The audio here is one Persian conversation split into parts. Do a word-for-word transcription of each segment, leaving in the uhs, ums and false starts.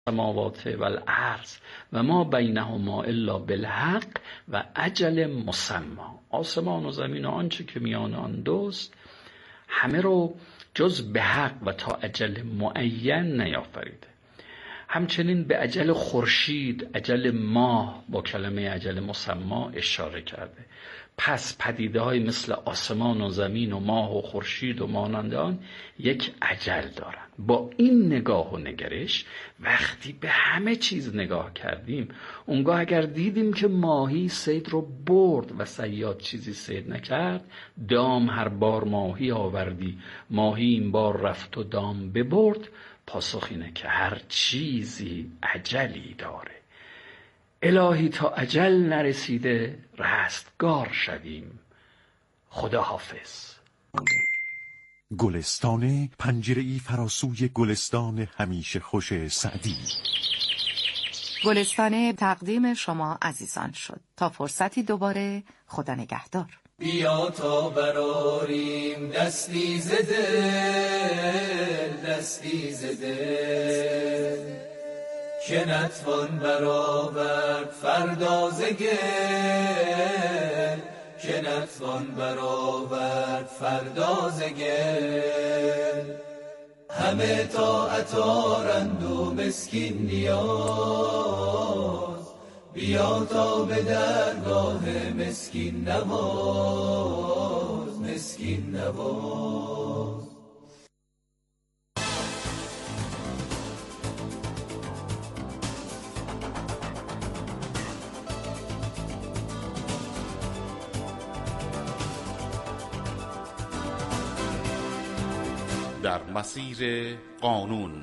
السماوات و الارض و ما بینهما الا بالحق و اجل مسمى. آسمان و زمین و آنچه که میان آن دوست همه رو جز به حق و تا اجل معین نیافریده. همچنین به اجل خورشید، اجل ماه با کلمه اجل مسمى اشاره کرده. پس پدیده های مثل آسمان و زمین و ماه و خورشید و مانند آن یک اجل دارند. با این نگاه و نگرش وقتی به همه چیز نگاه کردیم، اونگاه اگر دیدیم که ماهی صید رو برد و صیاد چیزی صید نکرد، دام هر بار ماهی آوردی، ماهی این بار رفت و دام ببرد، پاسخ اینه که هر چیزی اجلی داره. الهی تا اجل نرسیده رستگار شویم. خدا حافظ. گلستان پنجره‌ای فراسوی گلستان همیشه خوش سعدی. گلستان تقدیم شما عزیزان شد. تا فرصتی دوباره، خدا نگهدار. بیا تا براریم دستی ز دل، دستی ز دل، که نتوان برآورد فردا ز گل، که نتوان برآورد فردا ز گل. همه طاعت آرند و مسکین نیاز، بیا تا به درگاه مسکین نواز، مسکین نواز. در مسیر قانون.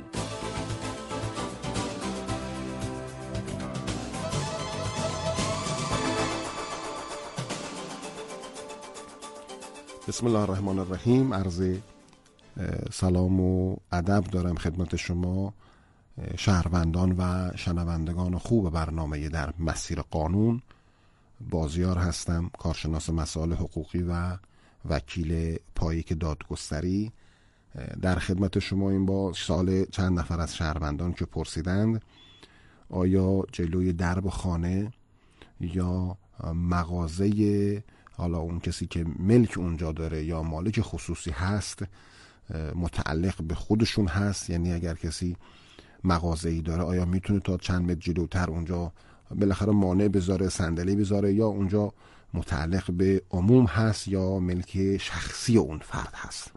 بسم الله الرحمن الرحیم. عرض سلام و ادب دارم خدمت شما شهروندان و شنوندگان خوب برنامه در مسیر قانون. بازیار هستم، کارشناس مسائل حقوقی و وکیل پایک دادگستری. در خدمت شما این با سال چند نفر از شهروندان که پرسیدند آیا جلوی درب خانه یا مغازه، حالا اون کسی که ملک اونجا داره یا مالک خصوصی هست، متعلق به خودشون هست، یعنی اگر کسی مغازه‌ای داره آیا میتونه تا چند متر جلوتر اونجا بالاخره مانع بذاره، صندلی بذاره، یا اونجا متعلق به عموم هست یا ملک شخصی اون فرد هست.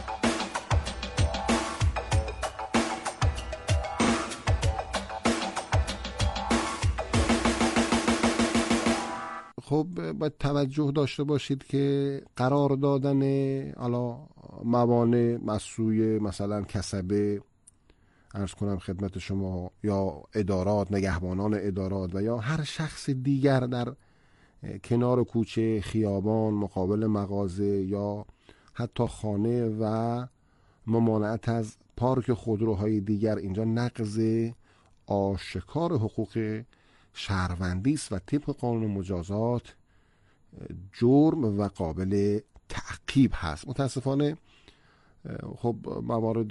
خب باید توجه داشته باشید که قرار دادن حالا موانع مسوی مثلا کسبه، عرض کنم خدمت شما، یا ادارات، نگهبانان ادارات و یا هر شخص دیگر در کنار کوچه، خیابان، مقابل مغازه یا حتی خانه و ممانعت از پارک خودروهای دیگر، اینجا نقض آشکار حقوق شهروندی است و طبق قانون مجازات جرم و قابل تعقیب هست. متاسفانه خب موارد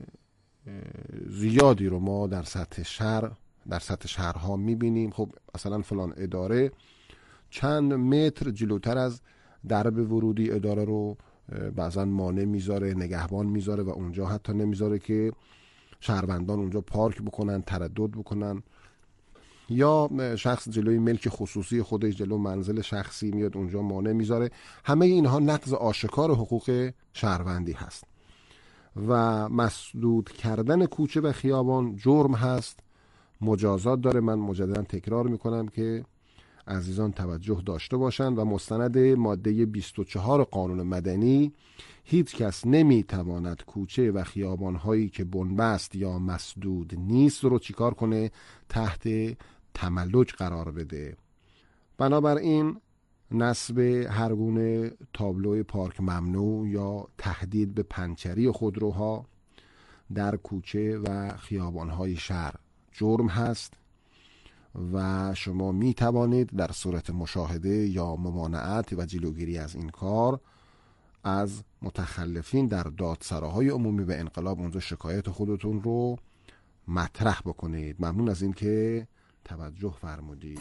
زیادی رو ما در سطح شهر در سطح شهرها میبینیم. خب مثلا فلان اداره چند متر جلوتر از درب ورودی اداره رو بعضا مانع میذاره، نگهبان میذاره و اونجا حتی نمیذاره که شهروندان اونجا پارک بکنن، تردد بکنن، یا شخص جلوی ملک خصوصی خودش، جلو منزل شخصی میاد اونجا مانع میذاره. همه اینها نقض آشکار حقوق شهروندی هست و مسدود کردن کوچه و خیابان جرم هست، مجازات داره. من مجددا تکرار میکنم که عزیزان توجه داشته باشند و مستند ماده بیست و چهار قانون مدنی، هیچ کس نمیتواند کوچه و خیابان هایی که بنبست یا مسدود نیست رو چیکار کنه؟ تحت تملک قرار بده. بنابراین نصب هر گونه تابلوی پارک ممنوع یا تهدید به پنچری خودروها در کوچه و خیابان‌های شهر جرم هست و شما می توانید در صورت مشاهده یا ممانعت و جلوگیری از این کار از متخلفین در دادسراهای عمومی و انقلاب اونجا شکایت خودتون رو مطرح بکنید. ممنون از این که توجه فرمودید.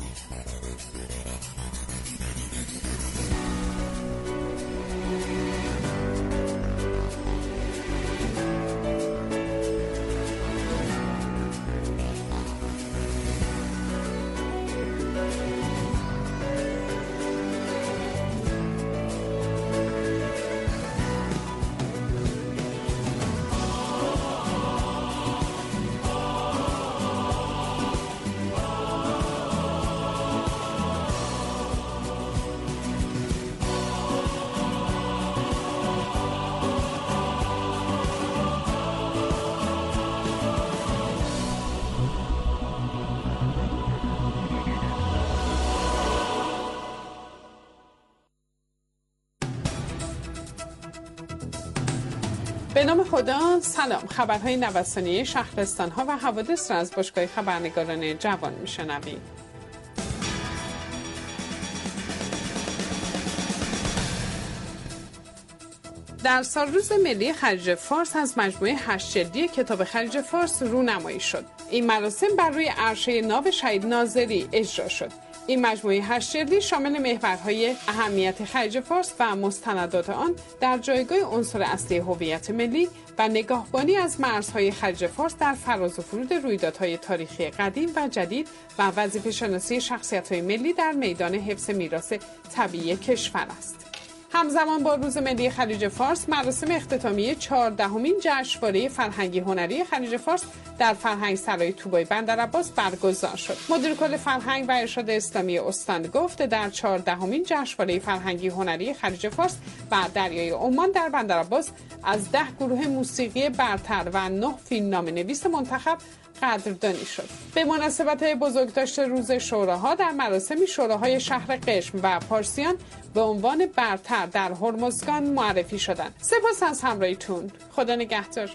به نام خدا. سلام. خبرهای نوسانی شهرستان‌ها و حوادث را از باشگاه خبرنگاران جوان میشنوید. در سالروز ملی خلیج فارس از مجموعه هشت جلدی کتاب خلیج فارس رونمایی شد. این مراسم بر روی عرشه ناو شهید ناظری اجرا شد. این مجموعه هشت جلدی شامل محورهای اهمیت خلیج فارس و مستندات آن در جایگاه عنصر اصلی هویت ملی و نگاهبانی از مرزهای خلیج فارس در فراز و فرود رویدادهای تاریخی قدیم و جدید و وظیفه شناسی شخصیت‌های ملی در میدان حفظ میراث طبیعی کشور است. همزمان با روز ملی خلیج فارس، مراسم اختتامیه چهاردهمین جشنواره فرهنگی هنری خلیج فارس در فرهنگ سرای طوبای بندرعباس برگزار شد. مدیر کل فرهنگ و ارشاد اسلامی استان گفت در چهاردهمین جشنواره فرهنگی هنری خلیج فارس و دریای عمان در بندرعباس از ده گروه موسیقی برتر و نه فیلمنامه نویس منتخب قدردانی شد. به مناسبت بزرگداشت روز شوراها در مراسمی شوراهای شهر قشم و پارسیان به عنوان برتر در هرمزگان معرفی شدند. سپاس از همراهیتون. خدا نگهدار.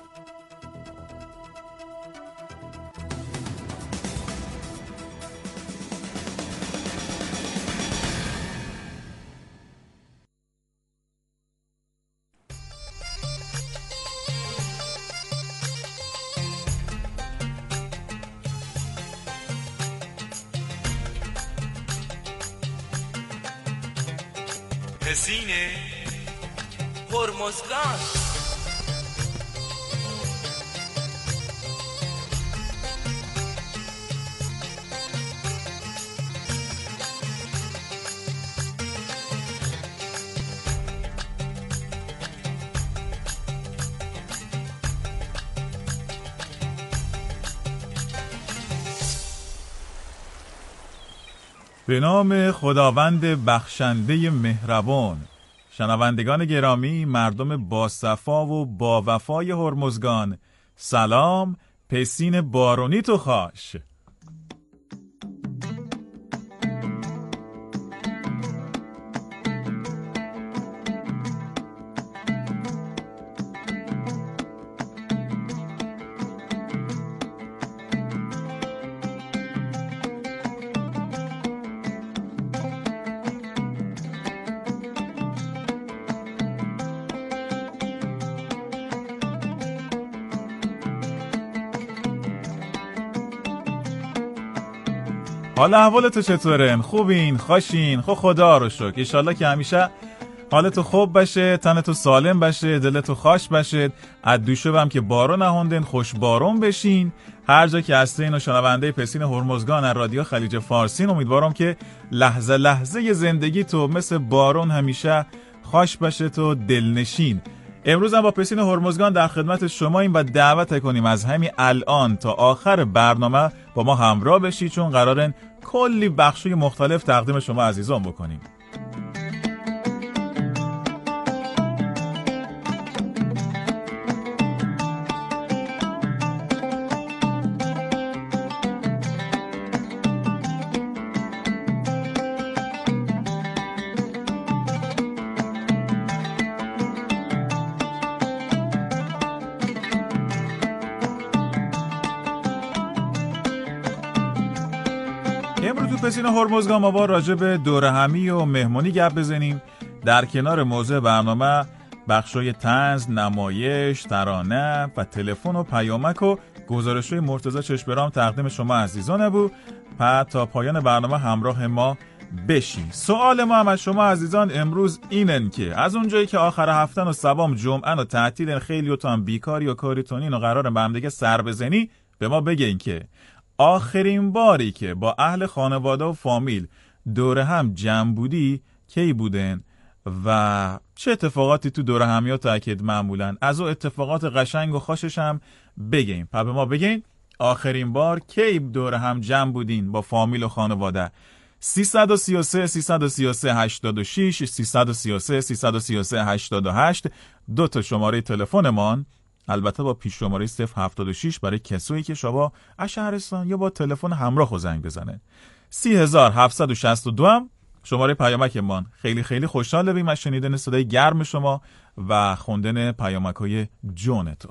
پسین هرمزگان. به نام خداوند بخشنده مهربان. شنوندگان گرامی، مردم با صفا و با وفای هرمزگان، سلام. پسین بارونی تو خواش. حالا احوال تو چطوره؟ خوبین؟ خوشین؟ خب خدا رو شکر. انشالله که همیشه حالتو خوب باشه، تنتو سالم باشه، دلتو خوش باشه. از دوشو هم که بارون نهوندین خوش بارون بشین. هر جا که هستین و شنونده پسین هرمزگان از رادیو خلیج فارسین، امیدوارم که لحظه لحظه زندگی تو مثل بارون همیشه خوش باشه تو دلنشین. امروز هم با پسین هرمزگان در خدمت شماییم و دعوت کنیم از همین الان تا آخر برنامه با ما همراه بشی، چون قرارن کلی بخشای مختلف تقدیم شما عزیزان بکنیم. پسین هرمزگان ما با راجع به دوره همی و مهمانی گپ بزنیم. در کنار موضوع برنامه بخشای طنز، نمایش، ترانه و تلفن و پیامک و گزارش‌های مرتضی چشمه‌رام تقدیم شما عزیزان بود. و تا پایان برنامه همراه ما بشین. سوال ما هم از شما عزیزان امروز اینن که از اونجایی که آخر هفتن و سبام جمعه و تعطیل خیلی و تو هم بیکاری و کاریتونین و قرار به هم دیگه سر بزنی، به ما بگین که آخرین باری که با اهل خانواده و فامیل دور هم جمع بودی کی بودن و چه اتفاقاتی تو دور همی ها تاکید معمولن؟ از او اتفاقات قشنگ و خوشش هم بگین. پس به ما بگین آخرین بار کی دور هم جمع بودین با فامیل و خانواده. سیصد و سی و سه سیصد و سی و سه هشتاد و شش سیصد و سی و سه سیصد و سی و سه هشتاد و هشت دو تا شماره تلفنمان، البته با پیش شماره صفر هفتاد و شش برای کسایی که شما از شهرستان یا با تلفن همراه و زنگ بزنه. سی هزار هفتصد و شصت و دو هم شماره پیامکمان. خیلی خیلی خوشحال بیم از شنیدن صدای گرم شما و خوندن پیامک‌های جون تو.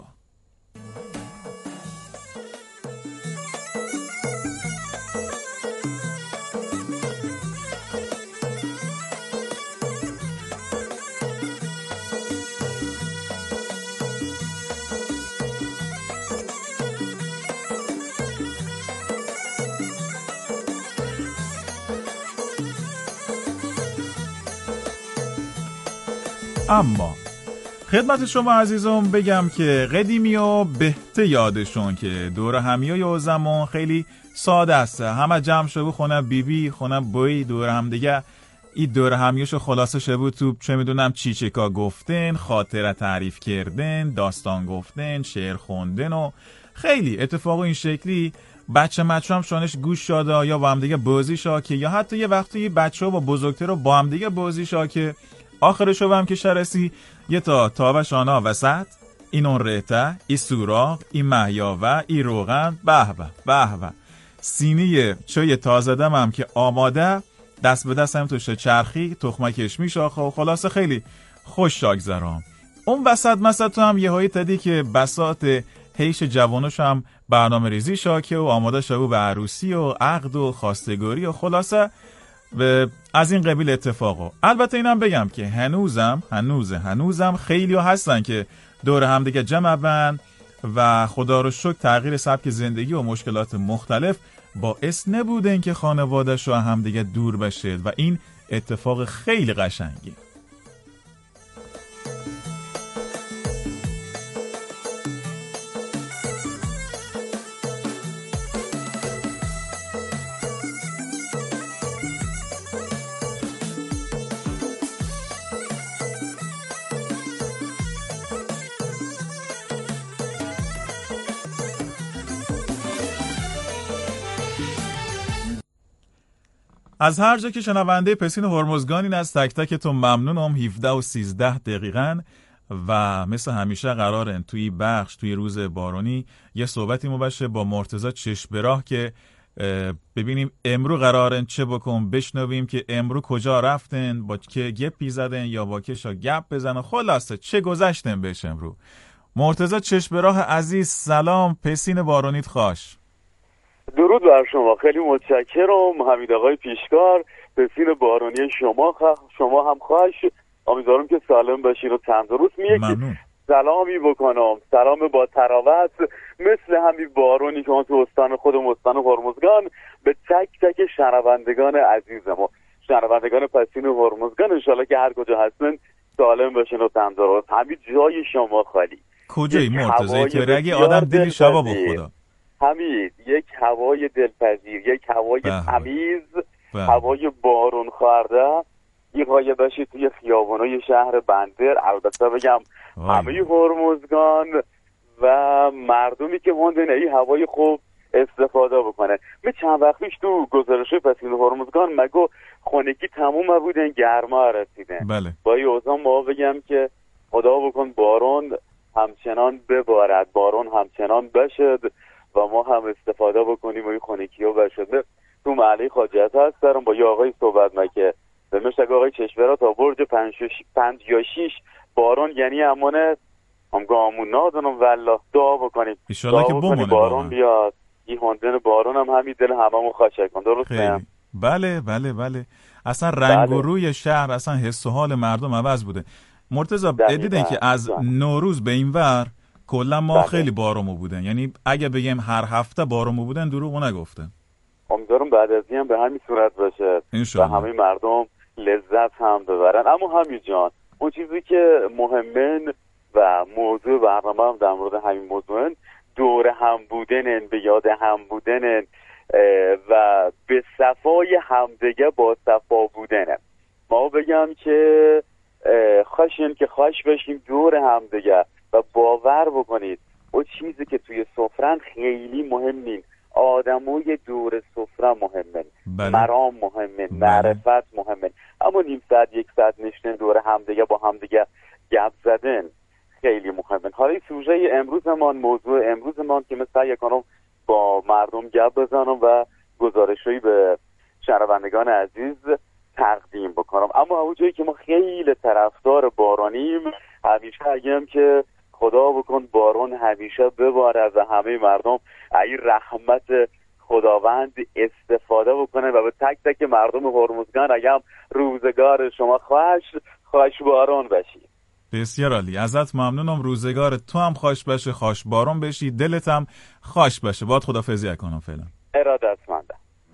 اما خدمت شما عزیزم بگم که قدیمی و بهته یادشون که دور همیای او زمان خیلی ساده است. همه جمع شده خونه بی بی خونه بوی دور هم دیگه این دور همیاشو خلاصه شده بود تو چه میدونم چی چیکا گفتن، خاطره تعریف کردن، داستان گفتن، شعر خوندن و خیلی اتفاق این شکلی بچه مچه هم شانش گوش شاده یا با هم دیگه بازی شاکه یا حتی یه وقتی بچه ها با بزرگتر رو با هم دیگه بازی شاکه. آخرشو هم که شرسی یه تا تاوش آنا وسط این اون ریته ای سوراغ ای محیاوه ای روغن به به به به سینی چای تازه دم هم که آماده دست به دست هم توشه چرخی تخمه کشمی شاخه و خلاصه خیلی خوش شاگذرام. اون وسط مثلا تو هم یه هایی تدی که بساط هیش جوانوش هم برنامه ریزی شاکه و آماده شبو به عروسی و عقد و خواستگاری و خلاصه و از این قبیل اتفاقو. البته اینم بگم که هنوزم هنوز هنوزم خیلی ها هستن که دور هم دیگه جمع بند و خدا رو شکر تغییر سبک زندگی و مشکلات مختلف باعث نبودن که خانواده شو هم دیگه دور بشه و این اتفاق خیلی قشنگی. از هر جا که شنونده پسین هرمزگانین از تک تکتون ممنونم. هفده و سیزده دقیقاً و مثل همیشه قرارن توی بخش توی روز بارانی یه صحبتی مبشه با مرتضی چشمه‌راه که ببینیم امرو قرارن چه بکن، بشنویم که امرو کجا رفتن، با که گپی زدن یا با کشا گپ بزنن، خلاصه چه گذشتن بهش امرو. مرتضی چشمه‌راه عزیز سلام، پسین بارانیت خوش. درود بر شما، خیلی متشکرم. حمید آقای پیشکار، پسین بارانی شما خ... شما هم خوش. امیدوارم که سالم باشین و تندرست. می سلامی بکنم، سلام با تراوت مثل همین بارونی که ما تو استان خودم استان هرمزگان به تک تک شنوندگان عزیزم و شنوندگان پسین هرمزگان انشالله که هر کجا هستن سالم باشین و تندرست. همین جای شما خالی. کجایی مرتضی که رگی آدم دلی شبا با خدا حمید، یک هوای دلپذیر، یک هوای تمیز، هوای بارون خورده، این های باشی توی خیابانای شهر بندر. البته بگم همه هرمزگان و مردمی که موندن این هوای خوب استفاده بکنه. می چند وقت پیش تو گزارش پسین هرمزگان مگو خونگی تموم بودن، گرما رسیدن. بله. با این اوضاع ما بگم که خدا بکن بارون همچنان ببارد، بارون همچنان بشد و ما هم استفاده بکنیم و این خونگی ها بشده. تو محله خواجه هست دارم با یه آقای صحبت مکه به مشتگ آقای چشمه‌راه تا برج پنج یا شیش بارون یعنی همونه هم گامون نادونم والله دعا بکنیم ایشالله که بمونه بارون بیاد. این هندن بارون هم همین دل هممون خواشه کن. درست نه؟ بله بله بله اصلا رنگ بله. و روی شهر اصلا حس و حال مردم عوض بوده. مرتضی دیدین که از نوروز به این ور کلا ما خیلی بارمو بودن، یعنی اگه بگیم هر هفته بارمو بودن دروغ نگفتن. امیدوارم بعد از این هم به همین صورت باشه و همه مردم لذت هم ببرن. اما همین جان، اون چیزی که مهمه و موضوع برنامه هم در مورد همین موضوع دور هم بودنن، به یاد هم بودنن و به صفای همدیگه با صفا بودنن. ما بگم که خوشین که خوش بشیم دور همدیگه و باور بکنید اون چیزی که توی سفرن خیلی مهمین، آدموی دور سفره مهمن، بله. مرام مهمن، معرفت مهمن، اما نیم ساعت یک ساعت نشستن دور همدیگه با همدیگه گپ زدن خیلی مهمن. حالا این سوژه امروزمان، موضوع امروزمان که مثلا سعی کنم با مردم گپ بزنم و گزارشی به شنوندگان عزیز تقدیم بکنم. اما اونجایی که ما خیلی طرفدار بارانیم، همیشه اگم که خدا بکن باران همیشه بباره و همه مردم این رحمت خداوند استفاده بکنه و به تک تک مردم هرمزگان اگم روزگار شما خوش خوش باران بشی. بسیار عالی، ازت ممنونم. روزگار تو هم خوش بشه، خوش باران بشی، دلت هم خوش بشه. باید خدافظی کنم فعلا. ارادتمندم.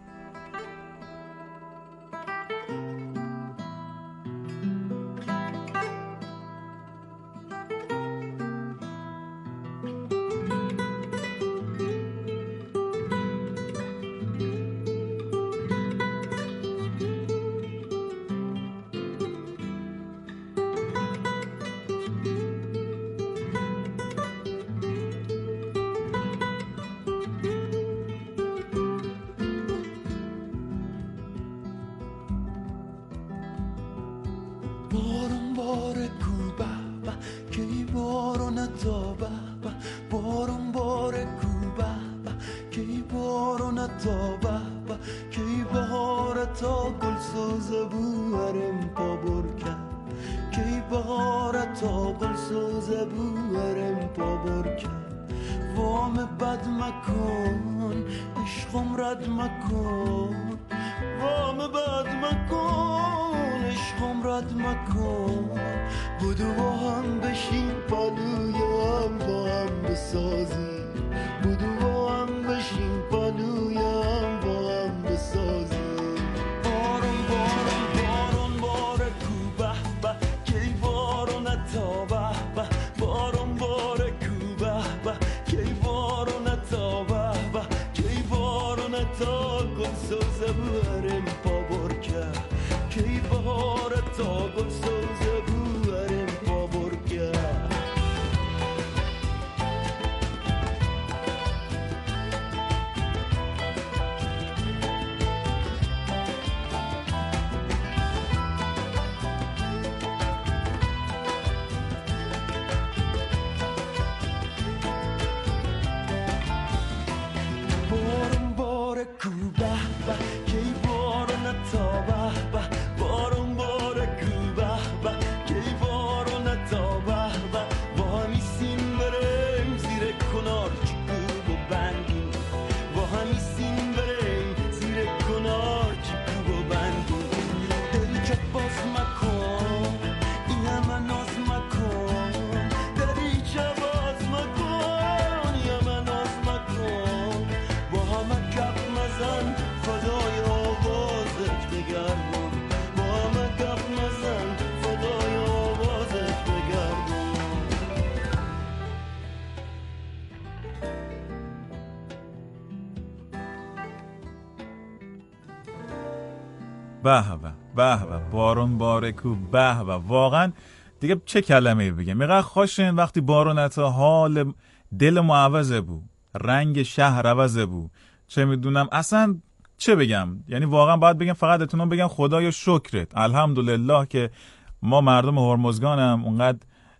به به به به بارون بارکو به به. واقعا دیگه چه کلمه‌ای بگم، میگه خوشن وقتی بارون تا حال دل معوضه بود، رنگ شهر عوضه بود، چه میدونم اصلا چه بگم. یعنی واقعا باید بگم فقط اتونم بگم خدایا شکرت، الحمدلله که ما مردم هرمزگانم اونقدر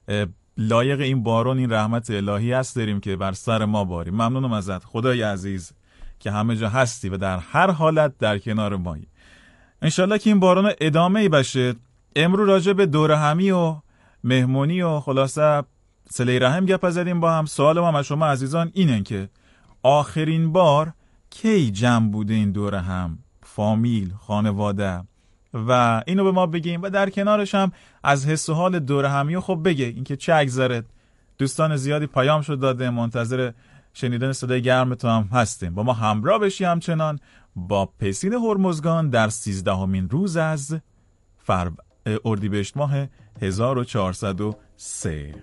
لایق این بارون، این رحمت الهی هست داریم که بر سر ما باری. ممنونم ازت خدای عزیز که همه جا هستی و در هر حالت در کنار مایی. انشالله که این باران ادامه ای بشه. امرو راجع به دور همی و مهمونی و خلاصه صله رحم گپ زدیم با هم. سوال ما از شما عزیزان اینه که آخرین بار کی جمع بوده این دور هم، فامیل، خانواده، و اینو به ما بگیم و در کنارش هم از حس و حال دور همی خب بگه اینکه چه اگذرت دوستان زیادی پیامشو داده، منتظر شنیدن صدای گرم تو هم هستیم. با ما همراه بشی همچنان با پسین هرمزگان در سیزدهمین روز از فر... اردیبهشت ماه هزار و چهارصد و سه.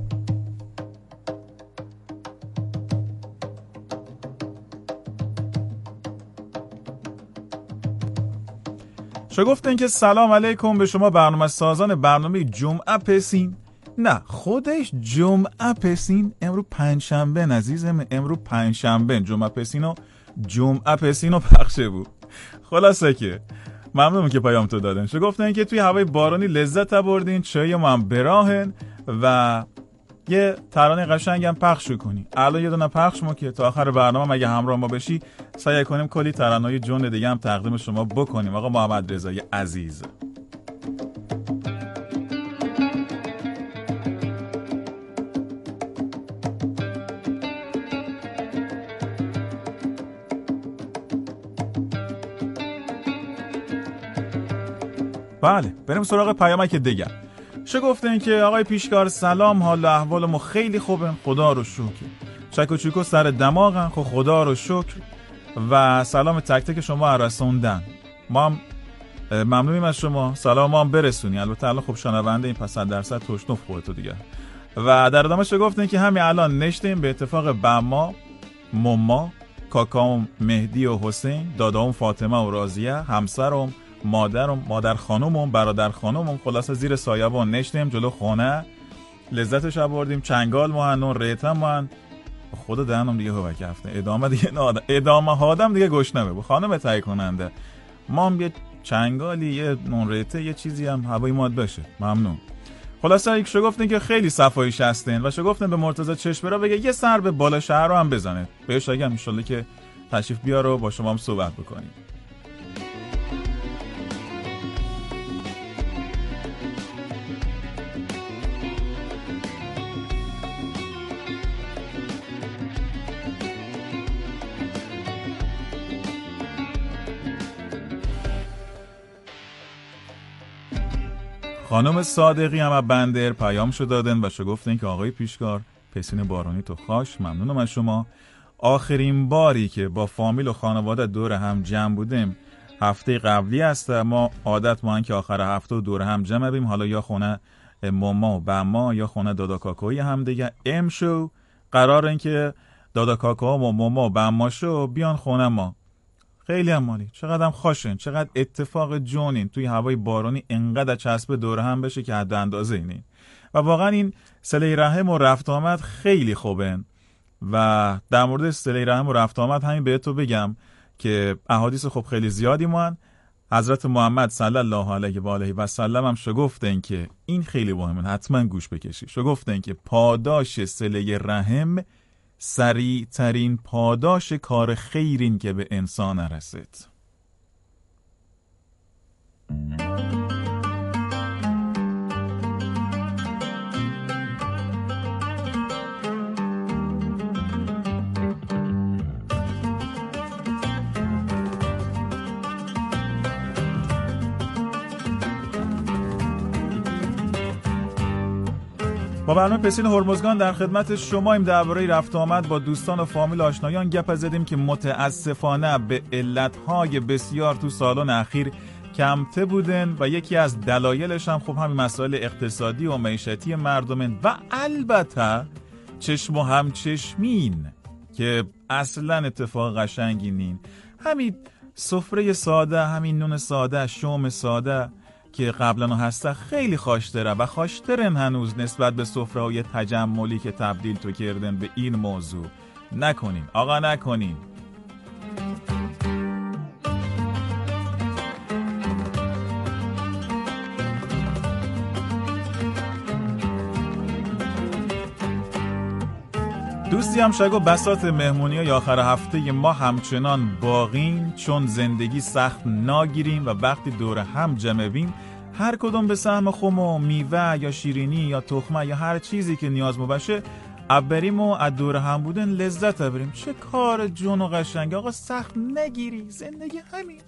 شگفتن که سلام علیکم به شما برنامه سازان برنامه جمعه پسین. نه خودش جمعه پسین، امرو پنجشنبه عزیزم، امرو پنجشنبه جمعه پسین و جمعه پسین و پخشه بود. خلاصه که ممنونم که پیام تو دادن. شگفتن که توی هوای بارانی لذت بردین، چای ما هم براهن و یه ترانه قشنگم پخش کنی. الان یه دونه پخش ما که تا آخر برنامه مگه همراه ما بشی سعی کنیم کلی ترانه‌های جون دیگه هم تقدیم شما بکنیم. آقا محمد رضایی عزیز، بله بریم سراغ پیامک دیگه. شگفتن که آقای پیشکار سلام، حال و احوال ما خیلی خوبه خدا رو شکر. چک و چوکو سر دماغن خب خدا رو شکر و سلام تک تک شما رسوندن. ما هم ممنونیم از شما، سلام ما هم برسونی. البته الان خب شنونده این پس صد درصد توشنوف خودتو دیگه. و در ادامه شگفتن که همین الان نشتیم به اتفاق بما، مما، کاکام مهدی و حسین، دادام فاطمه و راضیه، همسرم، مادرم، مادر خانومم، برادر خانومم، خلاصه زیر سایه‌بان نشتیم جلو خونه، لذتش آوردیم. چنگال مهنون ریتم من خدا دهنم دیگه هوک هفته ادامه دیگه نه ادامه هادم دیگه گشنه بگو خانم تهیه کننده ما هم یه چنگالی یه نون ریته یه چیزی هم هوای ماد بشه. ممنون. خلاصه یک شگفتن که خیلی صفاییش هستین و شگفتن به مرتضی چشمرا بگه یه سر به بالا شهر رو هم بزنه. بهش بگم ان شاءالله که تشریف بیاره و با شما هم صحبت بکنیم. خانم صادقی هم بندر پیام شو دادن و شگفتن که آقای پیشکار پسین بارانی تو خاش، ممنونم از شما. آخرین باری که با فامیل و خانواده دور هم جمع بودیم هفته قبلی است. ما عادت ما که آخر هفته و دور هم جمع بیم، حالا یا خونه ماما و بما یا خونه دادا کاکایی هم دیگه. امشو قرار این که دادا کاکا و ماما و بما شو بیان خونه ما. خیلی هم مالی، چقدر هم خوشن، چقدر اتفاق جونین توی هوای بارانی انقدر چسب دور هم بشه که حد اندازه اینین و واقعا این صله رحم و رفت آمد خیلی خوبن. و در مورد صله رحم و رفت آمد همین بهتون بگم که احادیث خب خیلی زیادی مان. حضرت محمد صلی الله علیه و آله و سلم هم شگفتن که این خیلی مهمه، حتما گوش بکشید. شگفتن که پاداش صله رحم سریع ترین پاداش کار خیرین که به انسان رسید. با برنامه پسین هرمزگان در خدمت شماییم. درباره رفت آمد با دوستان و فامیل آشنایان گپ زدیم که متاسفانه به علتهای بسیار تو سالن اخیر کمته بودن و یکی از دلایلش هم خب همین مسائل اقتصادی و معیشتی مردمن و البته چشم و همچشمین که اصلا اتفاق قشنگی نین. همین سفره ساده، همین نون ساده، شوم ساده که قبلا هسته خیلی خوشتره و خوشترن هنوز نسبت به سفره های تجملی که تبدیل تو کردن به این موضوع. نکنین آقا نکنین. دوستی هم شگو بساط مهمونی های آخر هفته ما همچنان باقین، چون زندگی سخت ناگیریم و وقتی دور هم جمعیم هر کدوم به سهم خم و میوه یا شیرینی یا تخمه یا هر چیزی که نیاز مو باشه بریم و از دور هم بودن لذت بریم. چه کار جون و قشنگ آقا، سخت نگیری، زندگی همین.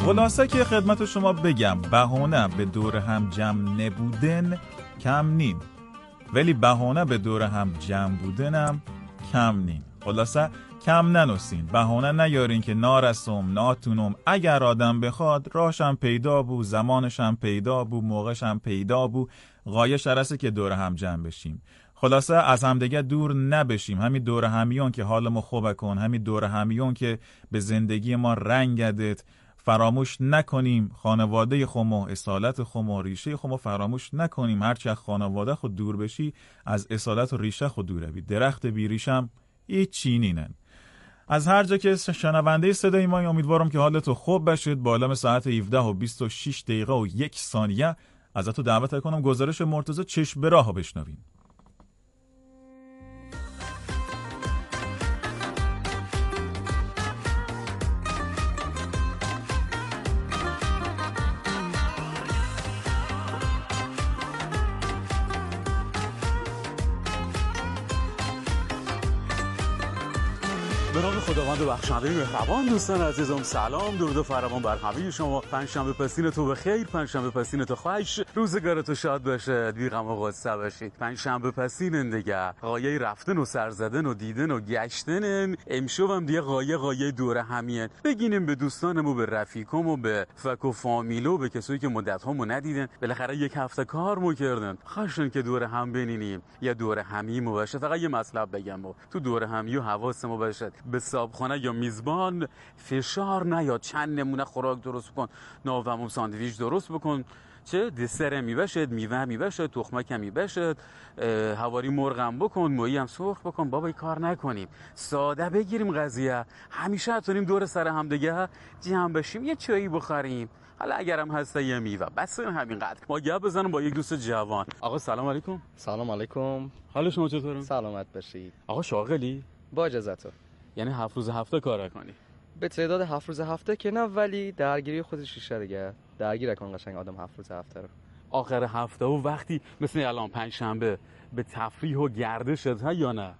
خلاصه که خدمت شما بگم بهونه به دور هم جمع نبودن کم نین، ولی بهونه به دور هم جمع بودنم کم نین. خلاصه کم ننوسین، بهونه نیارین که نارسم ناتونم. اگر آدم بخواد راهشم پیدا بو، زمانشم پیدا بو، موقعشم پیدا بو. غایه شرسه که دور هم جمع بشیم. خلاصه از همدیگه دور نبشیم. همین دور همیون که حالمو خوب کن، همین دور همیون که به زندگی ما رنگ دهد فراموش نکنیم. خانواده خودمو، اصالت خودمو، ریشه خودمو فراموش نکنیم. هرچی از خانواده خود دور بشی از اصالت و ریشه خود دور بی. درخت بی ریشم هیچ چینینن. از هر جا که شنونده صدای ما، امیدوارم که حالتو خوب بشه. با علم ساعت هفده و بیست و شش دقیقه و یک ثانیه ازتو دعوت کنم گزارش مرتضی چشم به راهو بشنوین. به نام خداوند بخشنده مهربان. دوستان عزیزم سلام، درود و فراوان بر همه شما. پنجشنبه پسین تو بخیر، پنجشنبه پسین تو خوش، روزگار تو شاد باشه، بی غم و غصه باشید. پنجشنبه پسین دیگه غایه رفتن و سر زدن و دیدن و گشتن. امشبم دیگه غایه غایه دوره همین. بگینیم به دوستانمو، به رفیقام و به فک و فامیلو، به کسایی که مدت هامو ندیدن، بالاخره یک هفته کارمو کردن، خواستن که دوره هم بنینیم، یا دوره همیمو باشه. فقط یه مطلب بگم با. تو دوره همیو حواسمو باشه به صابخونه یا میزبان فشار نیاد. چند نمونه خوراک درست بکن، ناومون ساندویچ درست بکن، چه دسر می بشد، میوه می بشد، تخمک می بشد، هواری مرغم بکن، مویی هم سرخ بکن. بابا کار نکنیم، ساده بگیریم قضیه. همیشه اتونیم دور سر هم دیگه جمع بشیم، یه چایی بخوریم، حالا اگرم هسته یه میوه. بس همینقدر. ما گپ بزنم با یک دوست جوان. آقا سلام علیکم. سلام علیکم. حال شما چطوره؟ سلامت باشید. آقا شاغلی؟ با اجازهتون. یعنی هفت روز هفته کار کنی؟ به تعداد هفت روز هفته که نه، ولی درگیری خودش ریشه دیگه. درگیر کن قشنگ آدم هفت روز هفته رو. آخر هفته و وقتی مثل الان پنج شنبه به تفریح و گردش هست یا نه؟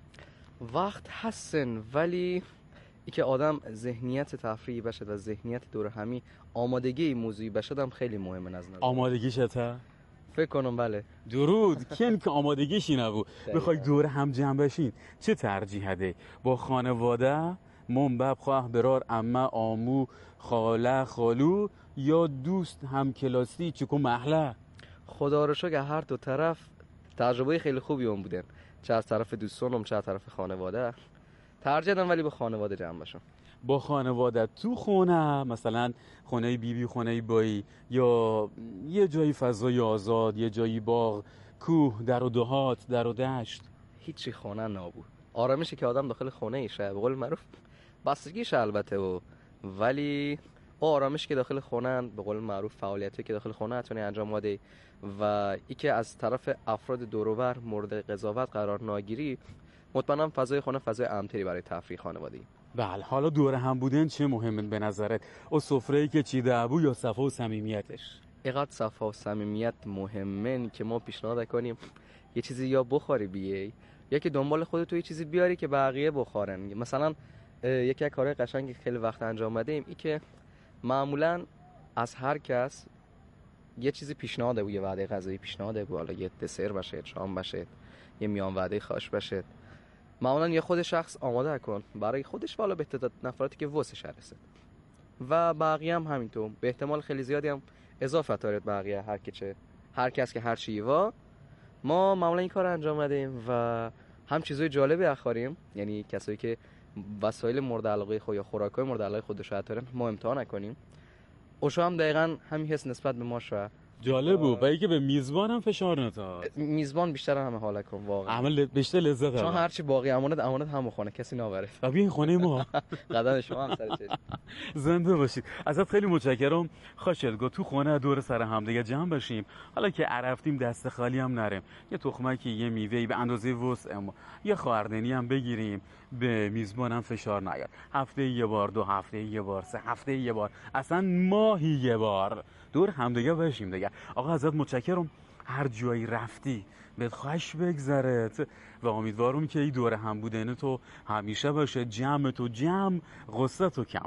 وقت هستن، ولی ای که آدم ذهنیت تفریحی بشه و ذهنیت دور همی آمادگی موضوعی بشه هم خیلی مهمه از نظر. آمادگی چته؟ فکر کنم بله. درود. کن که آمادگیشی نبود بخوای دور هم جمع بشین، چه ترجیح ده؟ با خانواده، منبب، خواه، برار، عمه، آمو، خاله، خالو، یا دوست هم کلاسی چکو محله؟ خدا رو شکر هر دو طرف تجربه خیلی خوبی اون بودن، چه از طرف دوستانم چه از طرف خانواده. ترجیح دادم ولی با خانواده جمع بشم. با خانواده تو خونه، مثلا خونه بی بی، خونه بایی، یا یه جایی فضای آزاد، یه جایی باغ، کوه، در و دهات، در و دشت؟ هیچی خونه نبود. آرامشی که آدم داخل خونه ایشه، به قول معروف بستگیش البته، و ولی آرامش که داخل خونه، به قول معروف فعالیتی که داخل خونه اتونی انجام بده و ای که از طرف افراد دور و بر مورد قضاوت قرار نگیری، مطمئنم فضای خونه فضای امن‌تری برای تفریح خانوادگی. بله. حالا دوره هم بودن چه مهمه به نظرت؟ او سفره‌ای که چیده ابو یا صفا و صمیمیتش؟ اینقدر صفا و صمیمیت مهمه که ما پیشنهاد کنیم یه چیزی یا بخوری بیای، یا که دنبال خودت یه چیزی بیاری که بقیه بخورن. مثلا یکی از کارهای قشنگی خیلی وقت انجام دادیم ای که معمولا از هر کس یه چیزی پیشنهاد بود، یه وعده غذایی پیشنهاد بود، حالا یه دسر باشه، شام باشه، یه میان وعده خاص باشه. معمولا یه خود شخص آماده کن برای خودش، والا به تعداد نفراتی که واسش هرسه، و بقیه هم همینطور. به احتمال خیلی زیادی هم اضافه دارد بقیه، هر کی چه هر کس که هر چی وا. ما معمولا این کار انجام دادیم و هم چیزای جالبی اخاریم، یعنی کسایی که وسایل مورد علاقه خود یا خوراکای مورد علاقه خودش دارن ما امتحان نکنیم. اوشو هم دقیقاً همین حس نسبت به ما شو. جالب بود. و که به میزبان هم فشار نداد. میزبان بیشتر همه حال کن واقعا. عمل بیشتر لذت داره. چون هرچی باقی امانت امانت هم خونه کسی نبره. و این خونه ما. قدم شما هم سر چشم. زنده باشید. ازت خیلی متشکرم. خوشت تو خونه دور سر هم دیگه جمع بشیم. حالا که عرفتیم دست خالی هم نریم. یه تخمکی، یه میوه‌ای به اندازه وسعمون، یه خواردنی هم بگیریم، به میزبانم فشار نیاد. هفته یه بار، دو هفته یه بار، سه هفته یه بار، اصلا ماهی یه بار دور همدیگه باشیم دیگه. آقا ازت متشکرم. هر جایی رفتی بهت خوش بگذرت و امیدوارم که این دوره هم بودن تو همیشه باشه. جمع تو جمع، غصه تو کم.